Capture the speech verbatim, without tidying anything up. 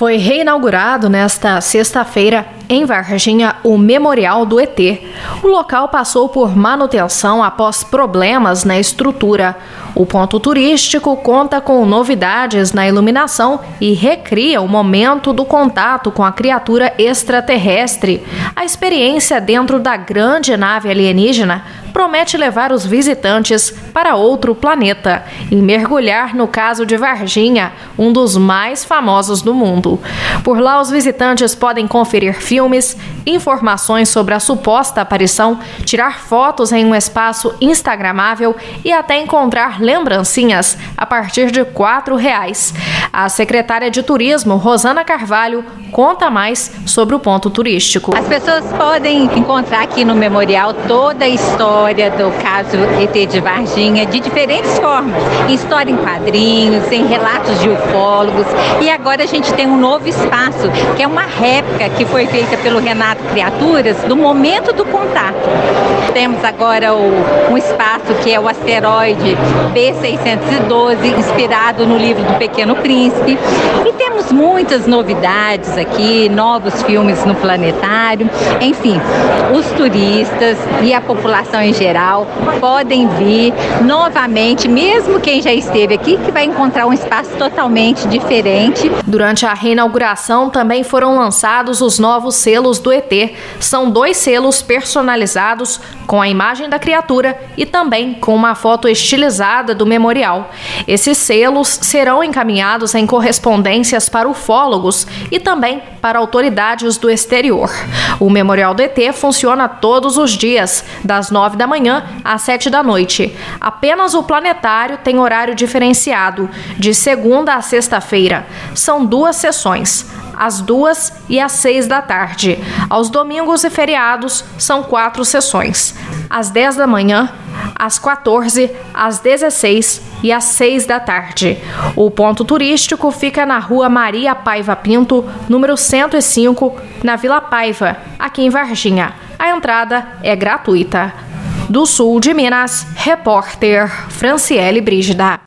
Foi reinaugurado nesta sexta-feira, em Varginha, o Memorial do E T. O local passou por manutenção após problemas na estrutura. O ponto turístico conta com novidades na iluminação e recria o momento do contato com a criatura extraterrestre. A experiência dentro da grande nave alienígena promete levar os visitantes para outro planeta e mergulhar no caso de Varginha, um dos mais famosos do mundo. Por lá, os visitantes podem conferir filmes, informações sobre a suposta aparição, tirar fotos em um espaço instagramável e até encontrar lembrancinhas a partir de quatro reais. A secretária de Turismo, Rosana Carvalho, conta mais sobre o ponto turístico. As pessoas podem encontrar aqui no memorial toda a história do caso E T de Varginha de diferentes formas, em história em quadrinhos, em relatos de ufólogos, e agora a gente tem um novo espaço, que é uma réplica que foi feita pelo Renato Criaturas do momento do contato. Temos agora o, um espaço que é o asteroide B seiscentos e doze, inspirado no livro do Pequeno Príncipe, e temos muitas novidades aqui, novos filmes no planetário. Enfim, os turistas e a população em geral podem vir novamente, mesmo quem já esteve aqui, que vai encontrar um espaço totalmente diferente. Durante a reinauguração também foram lançados os novos selos do E T. São dois selos personalizados com a imagem da criatura e também com uma foto estilizada do memorial. Esses selos serão encaminhados em correspondências para ufólogos e também para autoridades do exterior. O Memorial do E T funciona todos os dias, das nove da manhã às sete da noite. Apenas o planetário tem horário diferenciado, de segunda a sexta-feira. São duas sessões, às duas e às seis da tarde. Aos domingos e feriados, são quatro sessões, às dez da manhã, às quatorze, às dezesseis e às seis da tarde. O ponto turístico fica na rua Maria Paiva Pinto, número cento e cinco, na Vila Paiva, aqui em Varginha. A entrada é gratuita. Do sul de Minas, repórter Franciele Brígida.